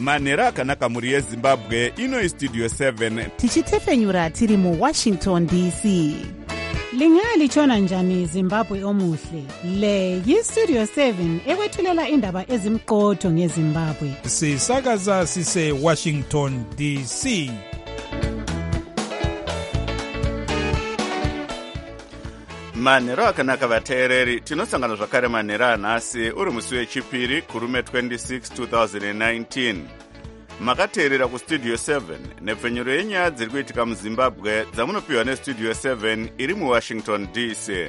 manhero akanaka mhuri yezimbabwe. Ino istudio 7 tichitefenyura tiri muwashington dc. Lingalitshona njani Zimbabwe omuhle? Le yistudio 7 ekwethulela indaba ezimqotho ngeZimbabwe. Sisakaza sise Washington DC. manhero akanaka vateereri, tinosangana zvakare manhero anhasi uri musi wechipiri kurume 26 2019. Makateerera kustudio 7 nepfenyuro yenyaya dziri kuitika muzimbabwe dzamunopiwa nestudio 7 iri muwashington dc.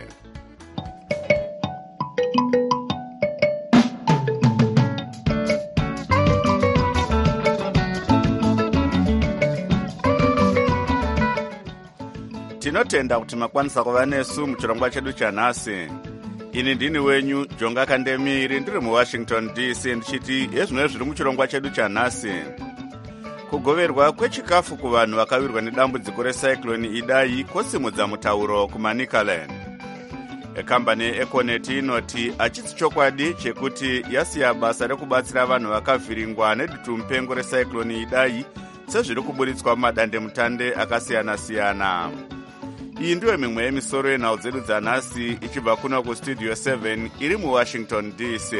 Tinotenda kuti makwanisa kuva nesu muchirongwa chedu chanhasi. Ini ndini wenyu Jonga Kandemiri, ndiri muwashington dc, ndichiti yezvino zviri muchirongwa chedu chanhasi. Kugoverwa kwechikafu kuvanhu vakawirwa nedambudziko recyclone Idai kosimudza mutauro kuManicaland. Ekambani Econet inoti achisi chokwadi chekuti yasiya basa rekubatsira vanhu vakavhiringwa nedutu-mupengo recyclone Idai sezviri kuburitswa mumadandemutande akasiyana-siyana. Iyi ndiyo mimwe yemisoro yenhau dzedu dzanhasi ichibva kuno kustudio 7 iri muwashington dc.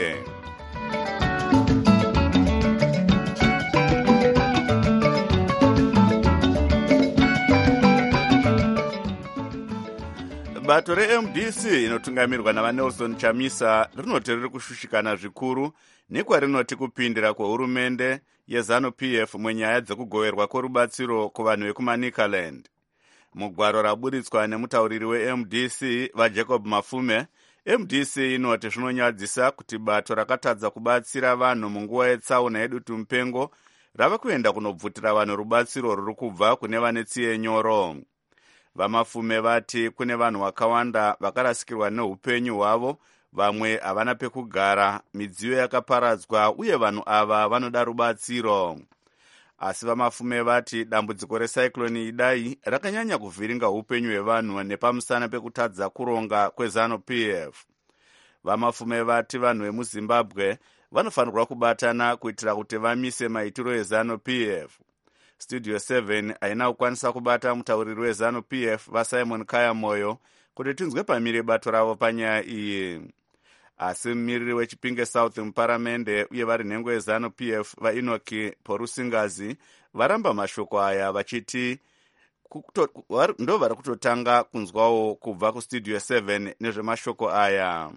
Bato reMDC inotungamirwa navaNelson Chamisa rinoti riri kushushikana zvikuru nekwarinoti kupindira kwehurumende yeZANU-PF munyaya dzekugoverwa kworubatsiro kuvanhu vekuManicaland. Mugwaro raburitswa nemutauriri weMDC vaJacob Mafume, MDC inoti zvinonyadzisa kuti bato rakatadza kubatsira vanhu munguva yetsaona yedutu-mupengo rava kuenda kunobvutira vanhu rubatsiro ruri kubva kune vane tsiye nyoro. Vamafume vati kune vanhu vakawanda vakarasikirwa neupenyu hwavo, vamwe havana pekugara, midziyo yakaparadzwa uye vanhu ava vanoda rubatsiro. Asi Vamafume vati dambudziko recyclone Idai rakanyanya kuvhiringa upenyu hwevanhu nepamusana pekutadza kuronga kweZANU-PF. Vamafume vati vanhu vemuZimbabwe vanofanirwa kubatana kuitira kuti vamise maitiro eZANU-PF. Studio 7 haina kukwanisa kubata mutauriri weZANU-PF vaSimon Kayamoyo kuti tinzwe pamire bato ravo panyaya iyi. Asi mumiriri weChipinge South muparamende uye vari nhengo yeZANU-PF vaEnoki Porusingazi varamba mashoko aya vachiti ndo vari kutotanga kunzwawo kubva kustudio 7 nezvemashoko aya.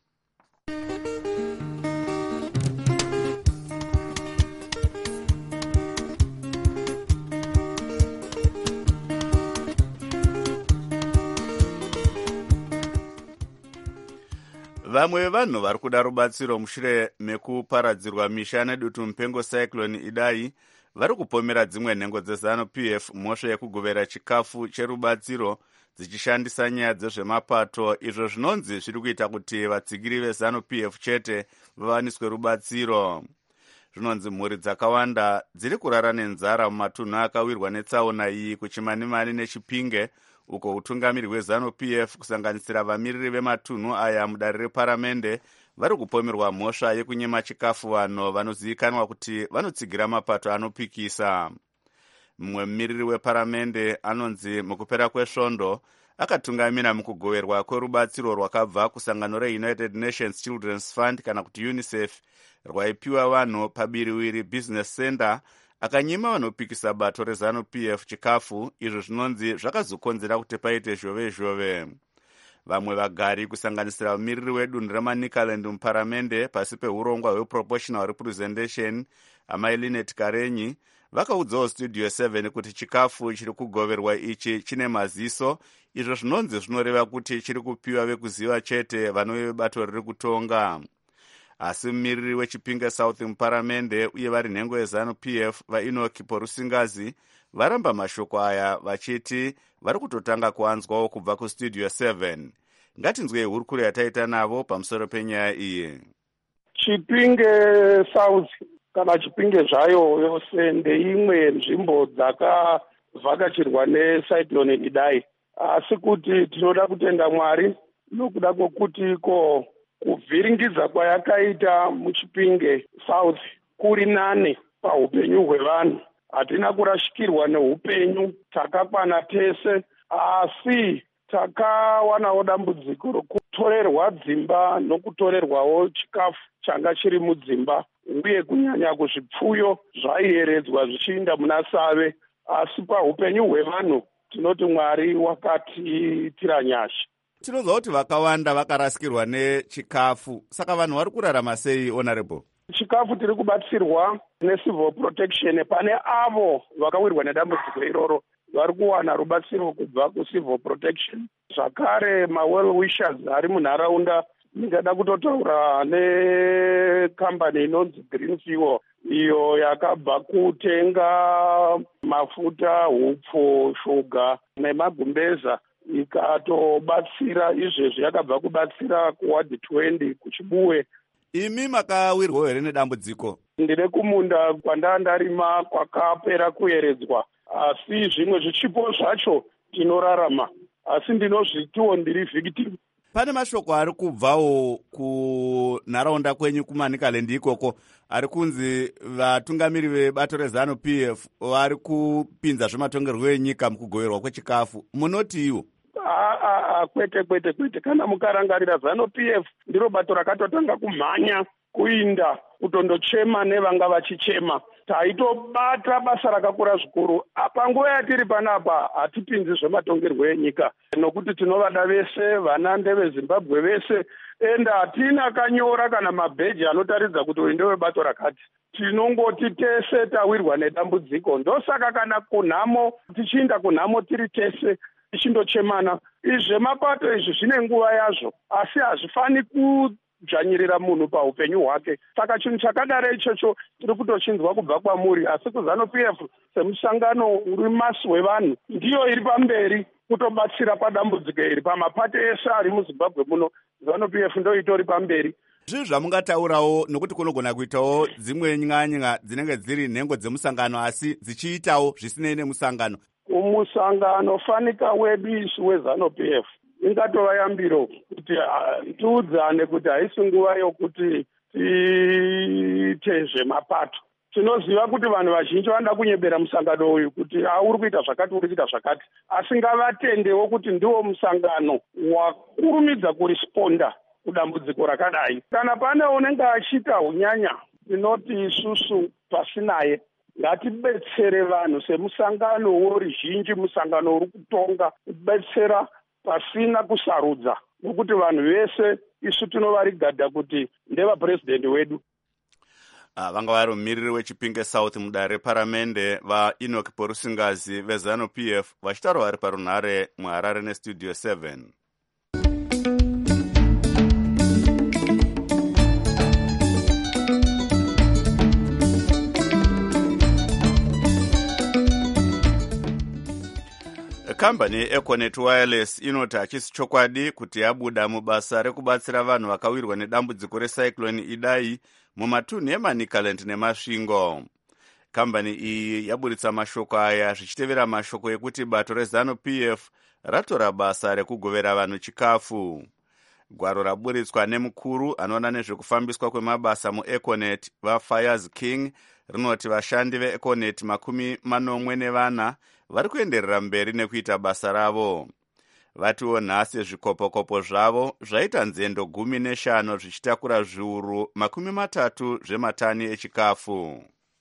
Vamwe vevanhu vari kuda rubatsiro mushure mekuparadzirwa misha nedutu-mupengo cyclone Idai vari kupomera dzimwe nhengo dzeZANU-PF mhosva yekugovera chikafu cherubatsiro dzichishandisa nyaya dzezvemapato, izvo zvinonzi zviri kuita kuti vatsigiri veZANU-PF chete vavaniswe rubatsiro. Zvinonzi mhuri dzakawanda dziri kurara nenzara mumatunhu akawirwa netsaona iyi kuChimanimani neChipinge, uko utungamiri hweZANU-PF kusanganisira vamiriri vematunhu aya mudare reparamende vari kupomerwa mhosva yekunyema chikafu vanhu vanozivikanwa kuti vanotsigira mapato anopikisa. Mumwe mumiriri weparamende anonzi mukupera kwesvondo akatungamira mukugoverwa kwerubatsiro rwakabva kusangano reUnited Nations Children's Fund kana kuti UNICEF rwaipiwa vanhu pabiriwiri Business Center, akanyima vanopikisa bato reZANU-PF chikafu, izvo zvinonzi zvakazokonzera kuti paite zhove-zhove. Vamwe vagari kusanganisira mumiriri wedunhu reManicaland muparamende pasi peurongwa hweProportional Representation amai Linet Karenyi vakaudzawo studio 7 kuti chikafu chiri kugoverwa ichi chine maziso, izvo zvinonzi zvinoreva kuti chiri kupiwa vekuziva chete vanove bato riri kutonga. Asi mumiriri weChipinge South muparamende uye vari nhengo yeZANU-PF vaEnoki Porusingazi varamba mashoko aya vachiti vari kutotanga kuanzwawo kubva kustudio 7. Ngatinzwei hurukuro yataita navo pamusoro penyaya iyi. Chipinge South kana Chipinge zvayo yose ndeimwe nzvimbo dzakavhakachirwa necyclone Idai, asi kuti tinoda kutenda Mwari nokuda kwokuti kuvhiringidza kwayakaita muChipinge South kuri nane paupenyu hwevanhu. Hatina kurashikirwa neupenyu, takakwana tese, asi takawanawo dambudziko rokutorerwa dzimba nokutorerwawo chikafu changa chiri mudzimba, uye kunyanya kuzvipfuyo zvaiyeredzwa zvichiinda muna Save. Asi paupenyu hwevanhu tinoti Mwari wakatiitira nyasha. Tinozwa kuti vakawanda vakarasikirwa nechikafu, saka vanhu vari kurarama sei, Honorable? Chikafu tiri kubatsirwa necivil protection. Pane avo vakawirwa nedambudziko iroro vari kuwana rubatsiro kubva kucivil protection. Zvakare ma-well wishers ari munharaunda. Ndingada kutotaura nekambani inonzi Green Fuel, iyo yakabva kutenga mafuta, hupfu, shuga nemagumbeza ikatobatsira. Izvezvi yakabva kubatsira kuwadi 20 kuchibuwe. Imi makawirwa here nedambudziko? Ndine kumunda kwandandarima kwakapera kuyeredzwa, asi zvimwe zvichipo zvacho tinorarama, asi ndinozvitiwo ndiri victim. Pane mashoko ari kubvawo kunharaunda kwenyu kuManicaland ikoko ari kunzi vatungamiri vebato rezanu PF vari kupinza zvematongerwo enyika mukugoverwa kwechikafu. Munoti iwo? Kwete. Kana mukarangarira zanu PF ndiro bato rakatotanga kumhanya kuinda kutondochema nevanga vachichema. Taitobata basa rakakura zvikuru. Panguva yatiri panapa hatipinzi zvematongerwo enyika, nokuti tinovada vese, vana ndeveZimbabwe vese, enda hatina kanyora kana mabheji anotaridza kuti uyu ndewebato rakati. Tinongoti tese tawirwa nedambudziko. Ndosaka kana kunhamo, tichiinda kunhamo tiri tese tichindochemana. Zvemapato izvi zvine nguva yazvo, asi hazvifani kudzvanyirira munhu paupenyu hwake. Saka chinhu chakadaro ichocho tiri kutochinzwa kubva kwamuri, asi kuZanu PF semusangano uri masi wevanhu ndiyo iri pamberi kutobatsira padambudziko iri. Pamapato ese ari muZimbabwe muno, ZANU PF ndo itori pamberi. Zvii zvamungataurawo, nokuti kunogona kuitawo dzimwe nyanya dzinenge dziri nhengo dzemusangano asi dzichiitawo zvisinei nemusangano? Umusangano fanika wedu isu weZANU PF ingatova yambiro kuti tiudzane kuti haisi nguva yokuti tiite zvemapato. Tinoziva kuti vanhu vazhinji vanoda kunyebera musangano uyu kuti uri kuita zvakati, uri kuita zvakati, asi ngavatendewo kuti ndiwo musangano wakurumidza kurisponda kudambudziko rakadai. Kana pane unenge achiita unyanya, tinoti isusu pasinaye ngatibetsere vanhu semusangano woruzhinji, musangano uri kutonga, kubetsera pasina kusarudza, nokuti vanhu vese isu tinovarigadha kuti ndevapurezidendi wedu. Vanga vari mumiriri weChipinge South mudare reparamende vaEnoch Porusingazi veZANU PF vachitaura vari parunhare muHarare neStudio 7. Kambani yeEconet Wireless inoti hachisi chokwadi kuti yabuda mubasa rekubatsira vanhu vakawirwa nedambudziko recyclone Idai mumatunhu eManicaland neMasvingo. Kambani iyi yabuditsa mashoko aya zvichitevera mashoko ekuti bato rezANU PF ratora basa rekugovera vanhu chikafu. Gwaro raburitswa nemukuru anoona nezvekufambiswa kwemabasa muEconet vaFires King rinoti vashandi veEconet 40 vari kuenderera mberi nekuita basa ravo. Vatiwo nhasi zvikopokopo zvavo zvaita nzendo 15 zvichitakura zviuru 30 zvematani echikafu.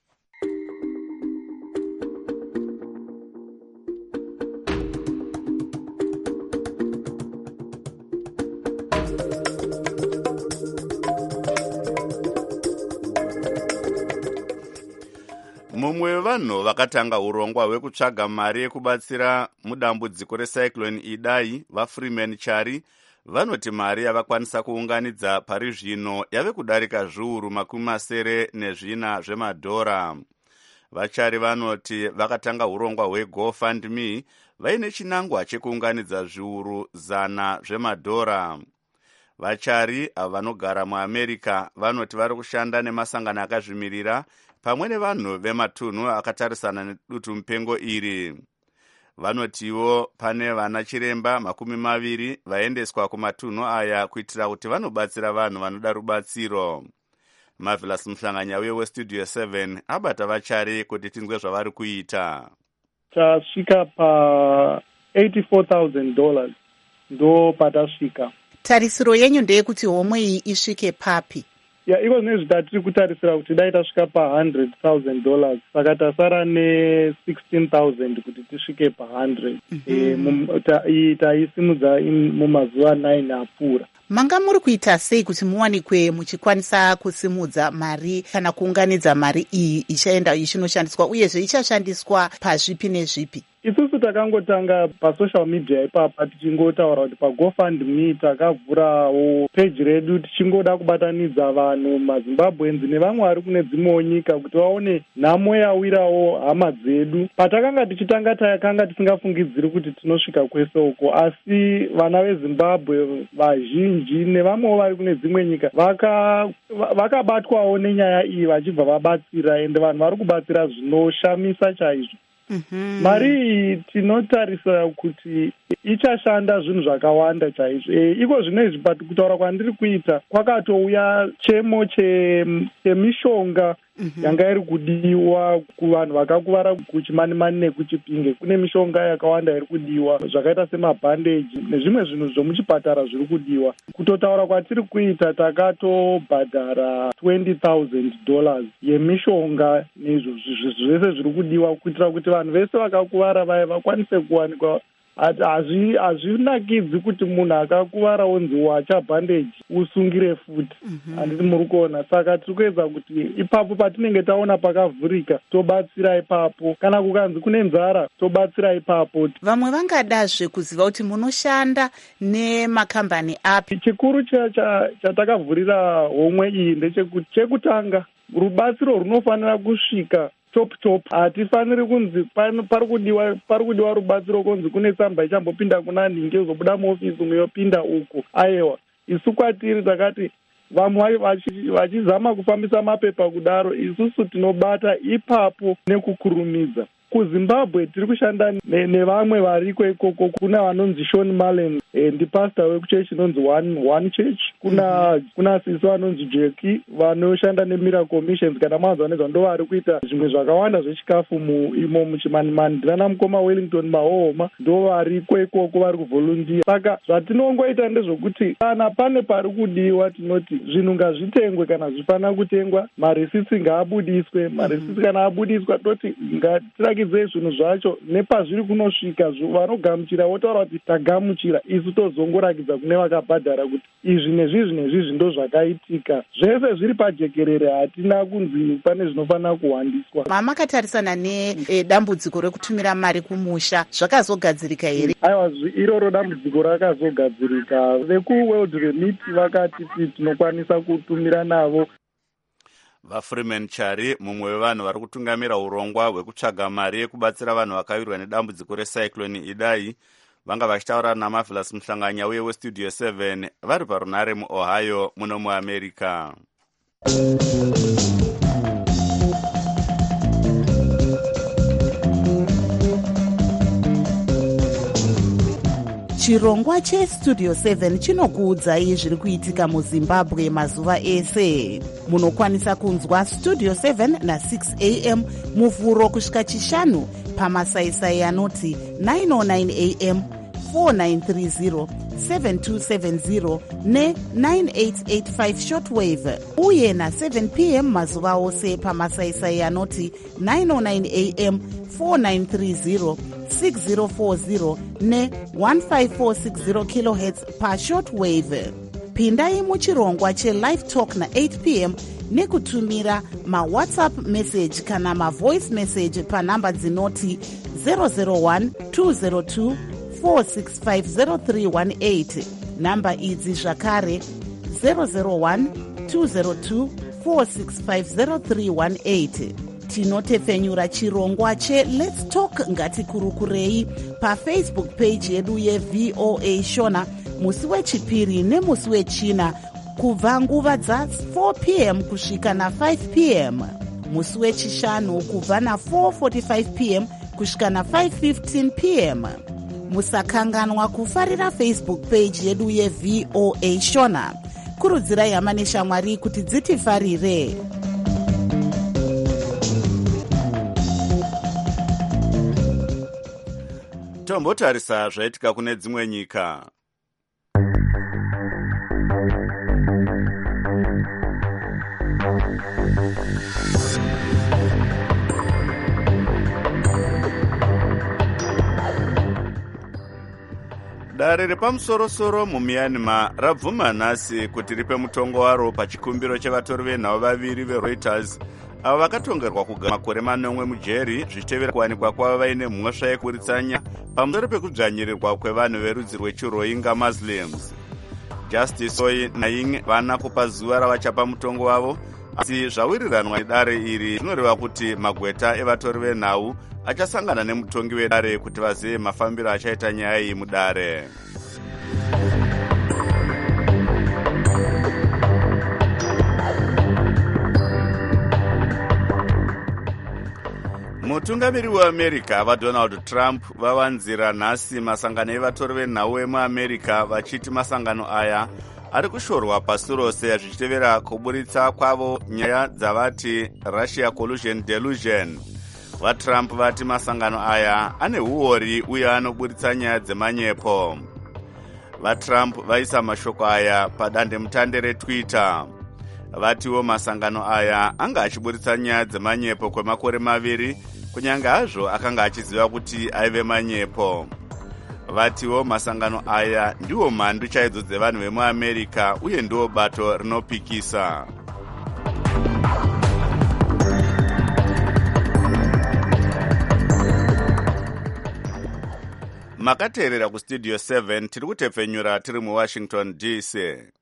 Mumwe wevanhu vakatanga urongwa hwekutsvaga mari yekubatsira mudambudziko recyclone Idai, vaFreeman Chari, vanoti mari yavakwanisa kuunganidza pari zvino yave kudarika zviuru 74 zvemadhora. Vachari vanoti vakatanga urongwa hweGoFundMe vaine chinangwa chekuunganidza zviuru 100 zvemadhora. Vachari vanogara muAmerica vanoti vari kushanda nemasangano akazvimirira pamwe nevanhu vematunhu akatarisana nedutu mupengo iri. Vanotiwo pane vana chiremba 20 vaendeswa kumatunhu aya kuitira kuti vanobatsira vanhu vanoda rubatsiro. Marvelous Mhlanganya westudio 7 abata vachari kuti tinzwe zvavari kuita. Tasvika pa $84,000 ndo patasvika. Tarisiro yenyu ndeyekuti homwe iyi isvike papi? Iko zvinezvi tatiri kutarisira kuti dai tasvika pa $100,000 saka tasara ne$16,000 kuti tisvike pa 100. Taisimudza mumazuva 9 apfuura. Manga muri kuita sei kuti muwanikwe muchikwanisa kusimudza mari kana kuunganidza mari iyi ichaenda ichinoshandiswa uyezve ichashandiswa pazvipi nezvipi? Isusu takangotanga pasocial media ipapa tichingotaura kuti paGoFundMe takavhurawo peji redu tichingoda kubatanidza vanhu maZimbabweans nevamwe vari kune dzimwewo nyika kuti vaone nhamo yawirawo hama dzedu. Patakanga tichitanga takanga tisingafungidziri kuti tinosvika kwese uko, asi vana veZimbabwe vazhinji nevamwewo vari kune dzimwe nyika vakabatwawo nenyaya iyi vachibva vabatsira, ende vanhu vari kubatsira zvinoshamisa chaizvo. Mari iyi tinotarisa kuti ichashanda zvinhu zvakawanda chaizvo. Iko zvinezvi kutaura kwandiri kuita kwakatouya chemo chemishonga yanga iri kudiwa kuvanhu vakakuvara kuchimani-mani nekuchipinge. Kune mishonga yakawanda iri kudiwa zvakaita semabhandeji nezvimwe zvinhu zvomuchipatara zviri kudiwa. Kutotaura kwatiri kuita takatobhadhara $20,000 yemishonga nezvo zvese zviri kudiwa kuitira kuti vanhu vese vakakuvara vaya vakwanise kuwanikwa. Hazvinakidzi kuti munhu akakuvara onzi wacha bhandeji usungire futi. Handiti muri kuona. Saka tiri kuedza kuti ipapo patinenge taona pakavhurika tobatsira ipapo, kana kukanzi kune nzara tobatsira ipapo. Vamwe vangadazve kuziva kuti munoshanda nemakambani api? Chikuru chatakavhurira homwe iyi ndechekuti chekutanga rubatsiro runofanira kusvika top. Hatifaniri kunzi pari kudiwa rubatsiro kunzi kune tsamba ichambopinda kuna nhingi yozobuda muofisi umwe yopinda uku. Aiwa, isu kwatiri takati vamwe vachizama kufambisa mapepa kudaro, isusu tinobata ipapo nekukurumidza. KuZimbabwe tiri kushanda nevamwe variko ikoko. Kuna vanonzi Sean Malen, ndipastor wekuchechi inonzi One Church. Kuna sisi vanonzi Jackie vanoshanda neMiracle Missions, kana maanzwanezva ndo vari kuita zvimwe zvakawanda zvechikafu imo muchimani-mani. Ndinana mukoma Wellington Mahoma ndo variko ikoko vari kuvolunteer. Saka zvatinongoita ndezvokuti kana pane pari kudiwa tinoti zvinhu ngazvitengwe kana zvifanira kutengwa, marisitsi ngaabudiswe. Marisitsi kana abudiswa toti ngatirakidze zvinhu zvacho nepazviri kunosvika vanogamuchira votaura kuti tagamuchira, isu tozongorakidza kune vakabhadhara kuti izvi nezvizvi ndo zvakaitika. Zvese zviri pajekerere, hatina kunzi pane zvinofanira kuwandiswa. Mamakatarisana nedambudziko rekutumira mari kumusha, zvakazogadzirika here? Aiwa, iroro dambudziko rakazogadzirika. VekuWorld Remit vakati tinokwanisa kutumira navo. VaFreeman Chari, mumwe wevanhu vari kutungamira urongwa hwekutsvaga mari yekubatsira vanhu vakawirwa nedambudziko recyclone Idai, vanga vachitaura naMarvelous Mhlanganya westudio 7 vari parunare muOhio muno muAmerica. Chirongwa chestudio 7 chinokuudzai zviri kuitika muZimbabwe mazuva ese. Munokwanisa kunzwa studio 7 na6 am muvhuro kusvika chishanu pamasaisai anoti 909 am, 4930, 7270 ne9885 shortwave, uye na7 pm mazuva ose pamasaisai anoti 909 am, 4930, 6040 ne1540 kHz pashortwave. Pindai muchirongwa chelive talk na8 pm nekutumira mawhatsapp message kana mavoice message panhamba dzinoti 001 202 4650318. Namba idzi zvakare 001 202 4650318. Tinotepfenyura chirongwa cheLet's Talk ngatikurukurei paFacebook page yedu yeVOA Shona musi wechipiri nemusi wechina kubva nguva dza4 pm kusvika na5 pm, musi wechishanu kubva na4:45 pm kusvika na5:15 pm. Musakanganwa kufarira Facebook page yedu yeVOA Shona. kurudzirai hama neshamwari kuti dzitifarire. Tombotarisa zvaitika kune dzimwe nyika. Dare repamusoro-soro muMyanmar rabvuma nhasi kuti ripe mutongo waro pachikumbiro chevatori venhau vaviri veReuters avo vakatongerwa kugara makore 8 mujeri zvichitevera kuwanikwa kwavo vaine mhosva yekuburitsanya pamusoro pekudzvanyirirwa kwevanhu verudzi rwechirohingya Muslims. Justice Choi Naing vana kupa zuva ravachapa mutongo wavo, asi zvawiriranwa nedare iri zvinoreva kuti magweta evatori venhau achasangana nemutongi wedare kuti vazive mafambiro achaita nyaya iyi mudare. Mutungamiri weAmerica vaDonald Trump vavanzira nhasi masangano evatori venhau emuAmerica vachiti masangano aya ari kushorwa pasi rose zvichitevera kuburitsa kwavo nyaya dzavati Russia collusion delusion. VaTrump vati masangano aya ane huori uye anoburitsa nyaya dzemanyepo. VaTrump vaisa mashoko aya padandemutande reTwitter. Vatiwo masangano aya anga achiburitsa nyaya dzemanyepo kwemakore 2 kunyange hazvo akanga achiziva kuti aive manyepo. Vatiwo masangano aya ndiwo mhandu chaidzo dzevanhu vemuAmerica uye ndiwo bato rinopikisa. Makateerera kustudio 7 tiri kutepfenyura tiri muWashington DC.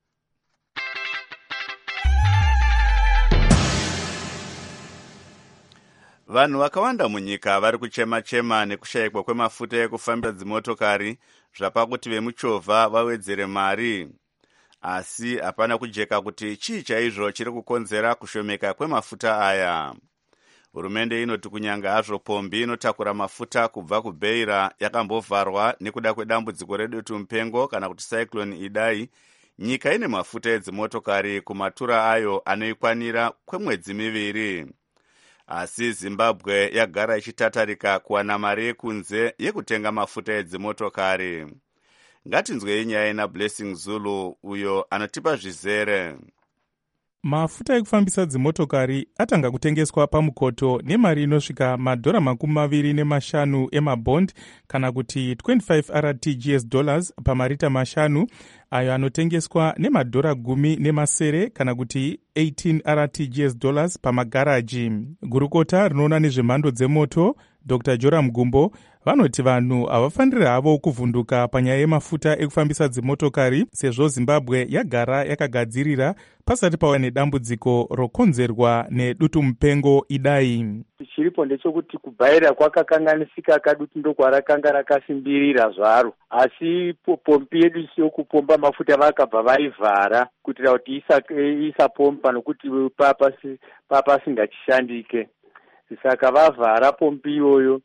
Vanhu vakawanda munyika vari kuchema-chema nekushayikwa kwemafuta ekufambisa dzimotokari zvapa kuti vemuchovha vawedzere mari. Asi hapana kujeka kuti chii chaizvo chiri kukonzera kushomeka kwemafuta aya. Hurumende inoti kunyange hazvo pombi inotakura mafuta kubva kuBeira yakambovharwa nekuda kwedambudziko redutu mupengo kana kuti cyclone Idai, nyika ine mafuta edzimotokari kumatura ayo anoikwanira kwemwedzi 2. Asi Zimbabwe yagara ichitatarika kuwana mari yekunze yekutenga mafuta edzimotokari. Ngatinzwei nyaya naBlessing Zulu uyo anotipa zvizere. Mafuta ekufambisa dzimotokari atanga kutengeswa pamukoto nemari inosvika $25 emabond kana kuti 25 RTGS dollars pamarita 5, ayo anotengeswa $10 kana kuti 18 RTGS dollars pamagaraji. Gurukota rinoona nezvemhando dzemoto Dr. Joram Gumbo vanoti vanhu havafaniri havo kuvhunduka panyaya yemafuta ekufambisa dzimotokari sezvo Zimbabwe yagara yakagadzirira pasati pauya nedambudziko rokonzerwa nedutu mupengo Idai. Chiripo ndechekuti kubhaira kwakakanganisika kadutu ndokwarakanga rakasimbirira zvaro, asi pombi yedu yokupomba mafuta vakabva vaivhara kuitira kuti isapomba nokuti papasingachishandike. Saka vavhara pombi iyoyo.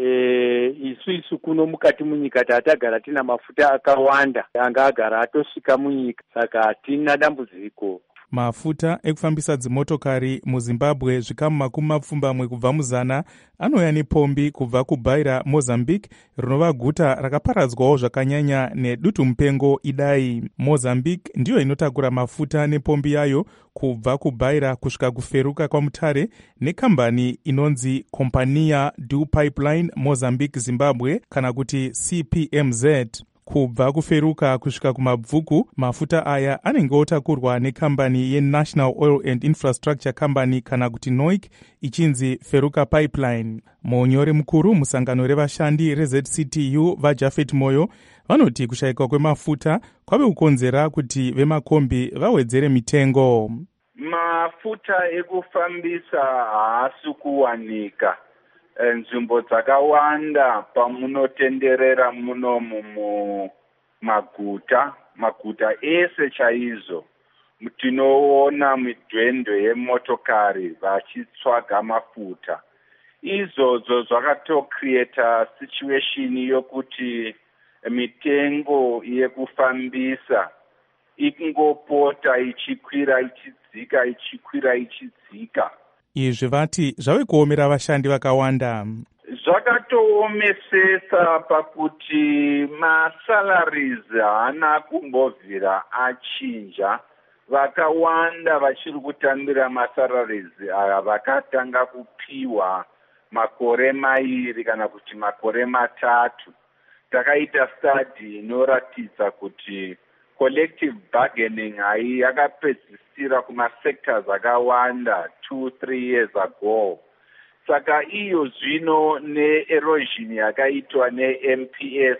Isu kuno mukati munyika tatagara tina mafuta akawanda anga agara atosvika munyika, saka hatina dambudziko. Mafuta ekufambisa dzimotokari muZimbabwe zvikamu 20 kubva muzana anouya nepombi kubva kuBeira, Mozambique, rinova guta rakaparadzwawo zvakanyanya nedutu mupengo Idai. Mozambique ndiyo inotakura mafuta nepombi yayo kubva kuBeira kusvika kuferuka kwamutare nekambani inonzi Companhia do Pipeline Mozambique Zimbabwe kana kuti CPMZ. Kubva kuferuka kusvika kumabvuku, mafuta aya anenge otakurwa nekambani yeNational Oil and Infrastructure Company kana kuti NOIC ichinzi Feruka Pipeline. Munyori mukuru musangano revashandi reZCTU vaJafet Moyo vanoti kushayikwa kwemafuta kwave kukonzera kuti vemakombi vawedzere mitengo. Mafuta ekufambisa haasi kuwanika nzvimbo dzakawanda pamunotenderera munomu maguta ese chaizvo. Tinoona midhwendwe yemotokari vachitsvaga mafuta. Izvodzo zvakatocreata situation yokuti mitengo yekufambisa ikungopota ichikwira ichidzika ichikwira ichidzika. Izvi vati zvave kuomera vashandi vakawanda. Zvakatoomesesa pakuti masalaries haana kumbobvira achinja. Vakawanda vachiri kutambira masalaries aya vakatanga kupiwa makore mairi kana kuti makore matatu. Takaita study inoratidza kuti collective bargaining yakapedzisira kumasectors akawanda 2-3 years ago. Saka iyo zvino ne-erosion yakaitwa ne-MPS,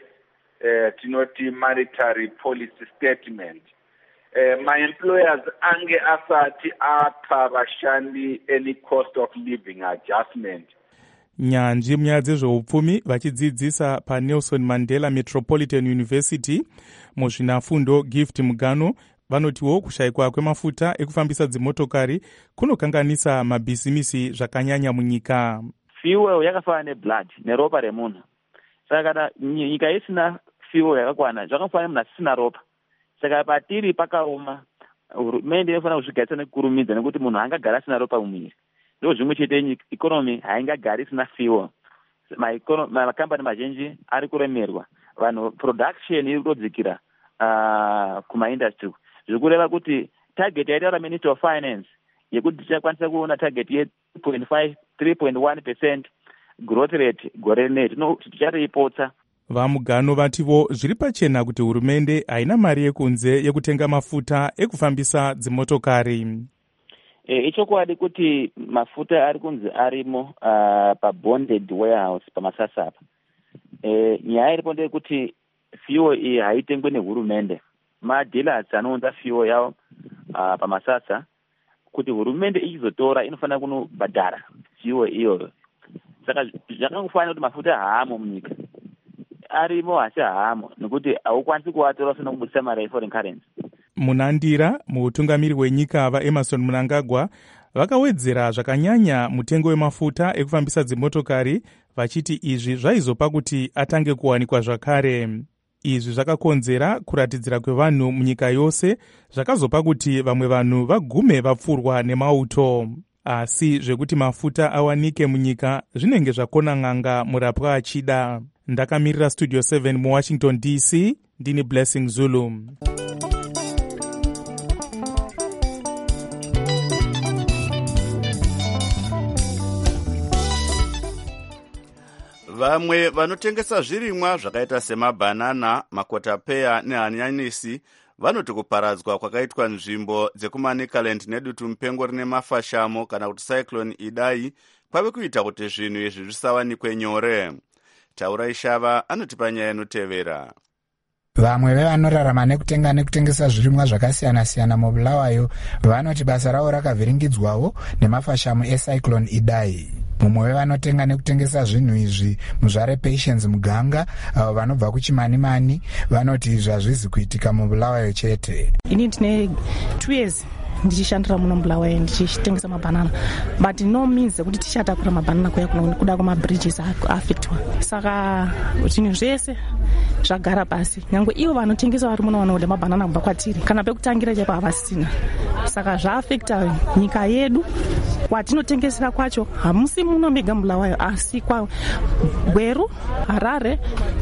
tinoti Monetary Policy Statement, my-employers ange asati apa vashandi any cost of living adjustment. Nyanzvi munyaya dzezveupfumi vachidzidzisa paNelson Mandela Metropolitan University muzvinafundo Gift Mugano vanotiwo kushayikwa kwemafuta ekufambisa dzimotokari kunokanganisa mabhisimisi zvakanyanya munyika. Fuel yakafanana neblood neropa remunhu. Saka kana nyika isina fuel yakakwana zvakafanana munhu asina ropa. Saka patiri pakaoma, hurumende inofanira kuzvigaisa nekukurumidza nekuti munhu haangagara asina ropa mumwiri. Ndo zvimwe chete ikonomi haingagari isina fuel. Makambani mazhinji ari kuremerwa. Vanhu production iri kutodzikira kumaindustry. Zvikureva kuti target yaitaura Minister of Finance yekuti tichakwanisa kuona target ye 3.1% growth rate gore rineri tichatoipotsa. Vamugano vativo zviri pachena kuti hurumende haina mari yekunze yekutenga mafuta ekufambisa dzimotokari. Ichokwadi kuti mafuta ari kunzi arimo pabonded warehouse pamasasapa. Nyaya iripo ndeyekuti fuel iyi haitengwe nehurumende. Madealers anounza fuel yavo pamasasa kuti hurumende ichizotora inofanira kunobhadhara fuel iyoyo. Saka zvakangofanira kuti mafuta haamo munyika. Arimo asi haamo nekuti haukwanisi kuatora usina kubudisa mari yeforeign currency. Munandira muutungamiri wenyika vaEmerson Mnangagwa vakawedzera zvakanyanya mutengo wemafuta ekufambisa dzimotokari vachiti izvi zvaizopa kuti atange kuwanikwa zvakare. Izvi zvakakonzera kuratidzira kwevanhu munyika yose zvakazopa kuti vamwe vanhu vagume vapfurwa nemauto. Asi zvekuti mafuta awanike munyika zvinenge zvakona n'anga murapwa achida. Ndakamirira Studio 7 muWashington DC, ndini Blessing Zulu. Vamwe vanotengesa zvirimwa zvakaita semabhanana, makotapeya nehanyanisi vanoti kuparadzwa kwakaitwa nzvimbo dzekuManicaland nedutu mupengo rine mafashamo kana kuti cyclone Idai kwave kuita kuti zvinhu izvi zvisawanikwe nyore. Taura Ishava anotipa nyaya inotevera. Vamwe vevanorarama nekutenga nekutengesa zvirimwa zvakasiyana-siyana mubulawayo vanoti basa ravo rakavhiringidzwawo nemafashamo ecyclone Idai. Mumwe wevanotenga nekutengesa zvinhu izvi muzvare Patience Muganga avo vanobva kuChimanimani vanoti izvi hazvizi kuitika mubulawayo chete. Ini ndine 2 years ndichishandira muno mubulawayo ndichitengesa mabhanana, but no means kuti tichatakura mabhanana kuya kuda kwamabridges affectwa. Saka zvinhu zvese zvagara pasi. Nyangwe ivo vanotengesa vari muno vanoda mabhanana kubva kwatiri kana pekutangira chaipo havasina. Saka zvaaffecta nyika yedu. Kwatinotengesera kwacho hamusi muno mega mubulawayo asi kwa Gweru, Harare,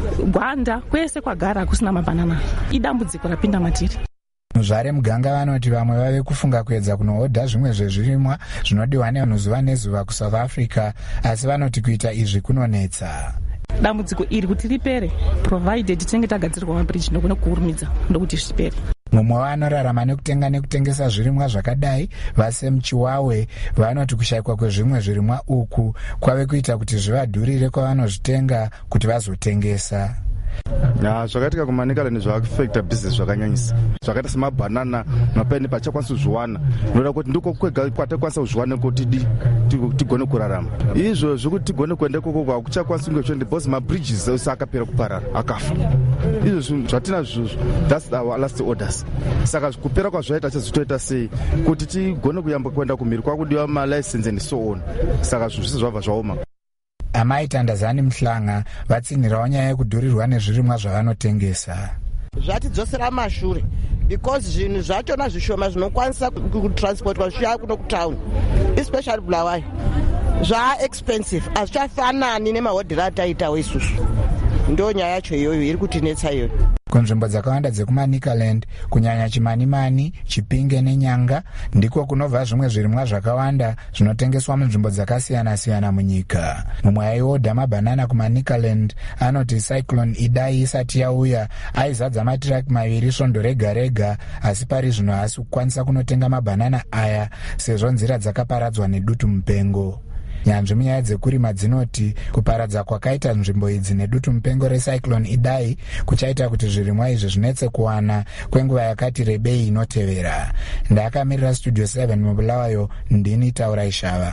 Gwanda kwese kwagara kusina mabhanana. Idambudziko rapinda matiri. Muzvare Muganga vanoti vamwe vave kufunga kuedza kunohodha zvimwe zvezvirimwa zvinodiwa nevanhu zuva nezuva kuSouth Africa, asi vanoti kuita izvi kunonetsa. Dambudziko iri kuti ripere provided tinenge tagadzirwa mabridge nokune kuurumidza ndokuti zvipere. Mumwe vanorarama nekutenga nekutengesa zvirimwa zvakadai vaSam Chiwawe vanoti kushayikwa kwezvimwe zvirimwa uku kwave kuita kuti zvivadhurire kwavanozvitenga kuti vazotengesa. Zvakaitika kuManicaland zvaaffecta business zvakanyanyisa. Zvakaita semabhanana, mapeni pachakwanisa kuzviwana. Noda kuti ndiko kwega kwatakwanisa kuzviwana kuti tigone kurarama. Izvo zvekuti tigone kuenda koko kwakuchakwanisa kunge because mabridges ose akapera kuparara, akafa. Izvo zvatinazvo that's our last orders. Saka kupera kwazvaita chazotoita sei kuti tigone kuyamba kuenda kumhiri kwakudiwa malicense and so on. Saka zvose zvabva zvaoma. Amai Tandazani Mhlanga vatsinhirawo nyaya yekudhurirwa nezvirimwa zvavanotengesa. Zvatidzosera mashure because zvinhu zvachona zvishoma zvinokwanisa kutransportwa zviya kuno kutown, especially Bulawayo zvaexpensive, hazvichafanani nemahodheri ataitawo isusu. Ndo nyaya yacho iyoyo iri kutinetsa iyoyo. Kunzvimbo dzakawanda dzekumanikaland kunyanya Chimanimani, Chipinge neNyanga ndiko kunobva zvimwe zvirimwa zvakawanda zvinotengeswa munzvimbo dzakasiyana-siyana munyika. Mumwe aiodha mabhanana kumanikaland anoti Cyclone Idai isati yauya aizadza matiraki 2 svondo rega rega, asi pari zvino haasi kukwanisa kunotenga mabhanana aya sezvo nzira dzakaparadzwa nedutu mupengo. Nyanzvi munyaya dzekurima dzinoti kuparadza kwakaita nzvimbo idzi nedutu mupengo reCyclone Idai kuchaita kuti zvirimwa izvi zvinetse kuwana kwenguva yakati rebei inotevera. Ndakamirira Studio 7 muBulawayo, ndini Taurai Shava.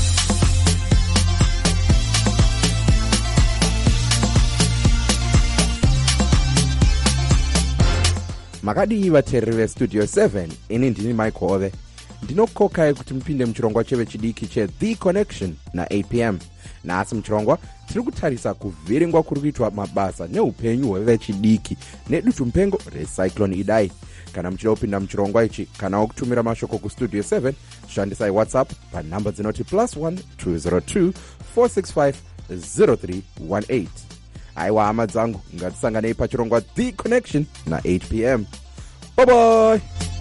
Makadii vateereri veStudio 7, ini ndini Michael Ove. Ndinokokai kuti mupinde muchirongwa cheve chidiki cheThe Connection na8 p.m. Nasi muchirongwa tiri kutarisa kuvhiringwa kuri kuitwa mabasa neupenyu hwevechidiki nedutu mupengo reCyclone Idai. Kana muchida kupinda muchirongwa ichi kana wokutumira mashoko kuStudio 7, shandisai WhatsApp panhamba dzinoti +1 202 465 0318. Aiwa hama dzangu, ngatisanganei pachirongwa The Connection na8 p.m. Bye bye.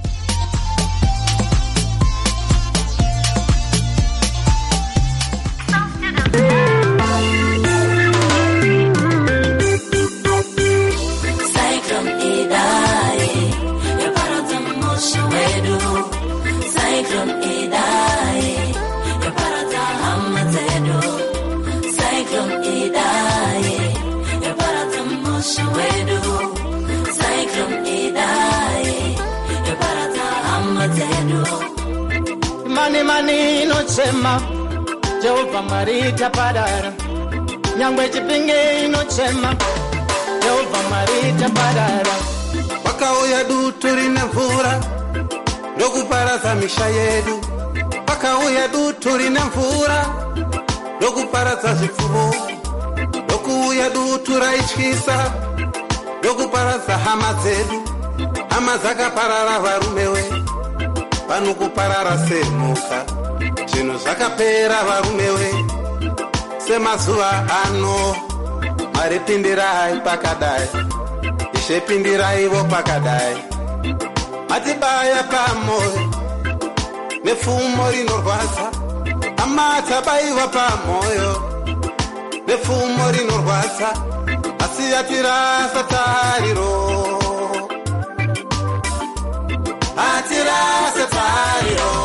Mani inochema, Jehova Mwari taparara. Nyangwe Chipinge inochema, Jehova Mwari taparara. Wakauya dutu rine mvura ndokuparadza misha yedu. Wakauya dutu rine mvura ndokuparadza zvipfuwo. Ndokuuya dutu raityisa ndokuparadza hama dzedu. Hama dzakaparara varumewe, pano kuparara semhuka. Zvinhu zvakapera varumewe semazuva ano. Mwari pindirai pakadai, Ishe pindiraiwo pakadai. Matibaya pamoyo nepfumo rinorwadza. Hama tabaiwa pamoyo nepfumo rinorwadza, asi yatirasa tariro. Atirasa tariro.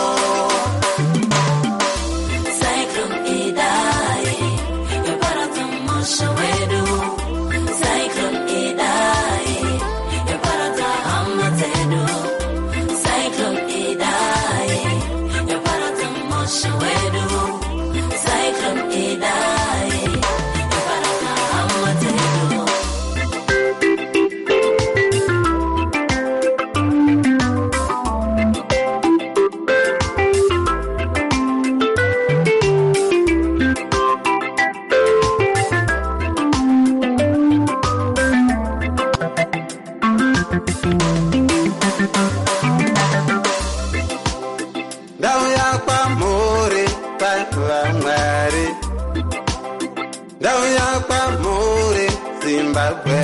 Cyclone Idai, yaparadza musha wedu. Cyclone Idai, yaparadza hama dzedu. Cyclone Idai, yaparadza musha wedu. Cyclone Idai, yaparadza hama dzedu. Ndauya kwamhuri pavamwari, ndauya kwamhuri Zimbabwe.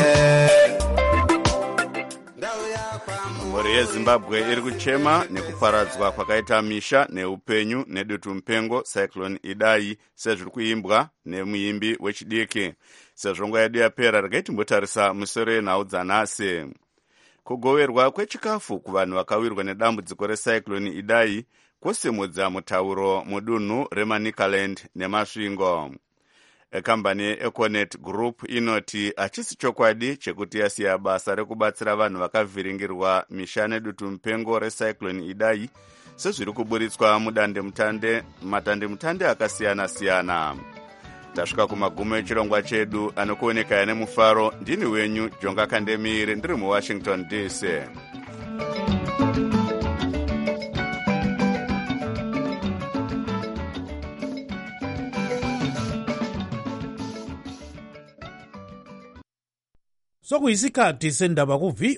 Mhuri yeZimbabwe iri kuchema nekuparadzwa kwakaita misha neupenyu nedutu mupengo Cyclone Idai sezviri kuimbwa nemuimbi wechidiki. Sezvo yedu yapera, regai timbotarisa musoro yenhau dzanhasi. Kugoverwa kwechikafu kuvanhu vakawirwa nedambudziko reCyclone Idai kwosimudza mutauro mudunhu reManicaland nemasvingo. Ekambani yeEconet Group inoti hachisi chokwadi chekuti yasiya basa rekubatsira vanhu vakavhiringirwa misha nedutu mupengo reCyclone Idai sezviri kuburitswa matandemutande akasiyana-siyana. Tasvika kumagumo echirongwa chedu, anokuonekaya nemufaro. Ndini wenyu Jonga Kandemire, ndiri muWashington DC. Sokuyisikhathi sendaba ku